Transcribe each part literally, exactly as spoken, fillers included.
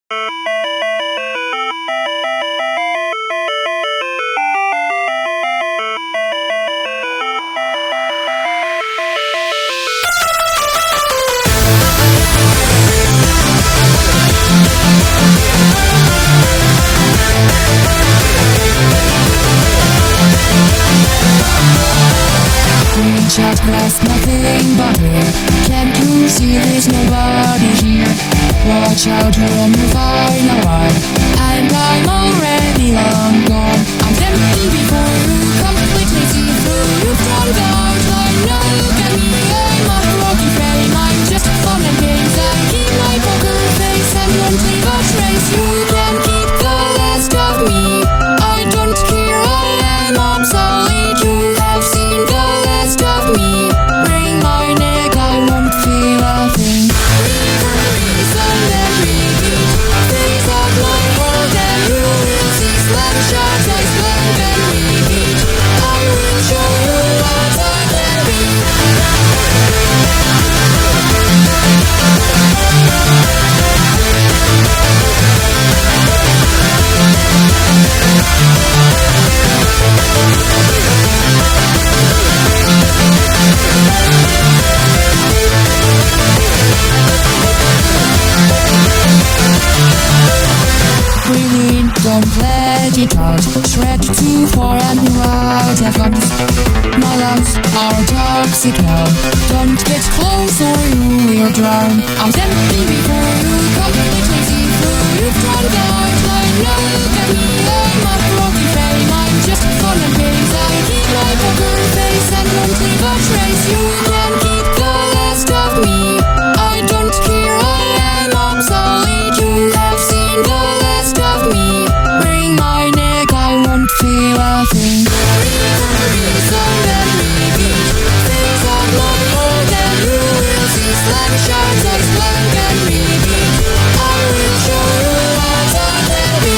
Shot glass, nothing but air. Can't you see there's nobody here? Watch out, you're on the final ride, and I'm already long gone. I'm tempting before you completely see through. You've drowned out, I know you can be. I'm a rocky frame, I'm just fun and games. I keep my poker face and won't leave a trace. You can keep the last of me, I don't care, I am obsolete. You have seen the last of me. Bring my neck, I won't feel a thing. Reason and repeat, face of my world and you will see slam shots. I slam and repeat, I will show you what I can be. Breathe in, don't let it out. Shred too far and you out of guns. My lungs are toxic now. Don't get close or you will drown. I'm tempting before you completely see through. You've drowned out, I know you can be. I'm a rocky frame, I'm just fun and games. I keep my poker face and won't leave a trace. You can keep the last of me, I don't care, I am obsolete. You have seen the last of me. Bring my neck, I won't feel a thing. Reason and repeat, things of my world and you will see slam shots. I slam and repeat, I will show you what I can be.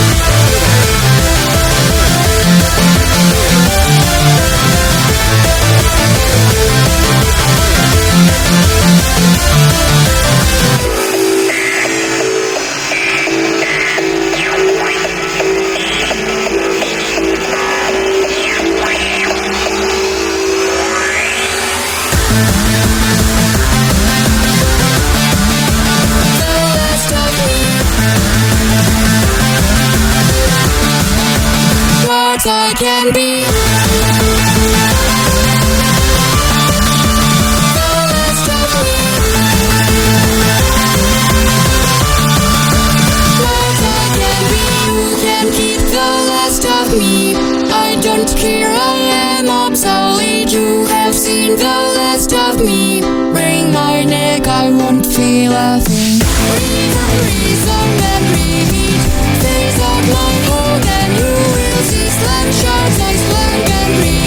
I can be. I don't care, I am obsolete. You have seen the last of me. Bring my neck, I won't feel a thing. Reason and repeat, face of my world and you will see slam shots. I slam and repeat.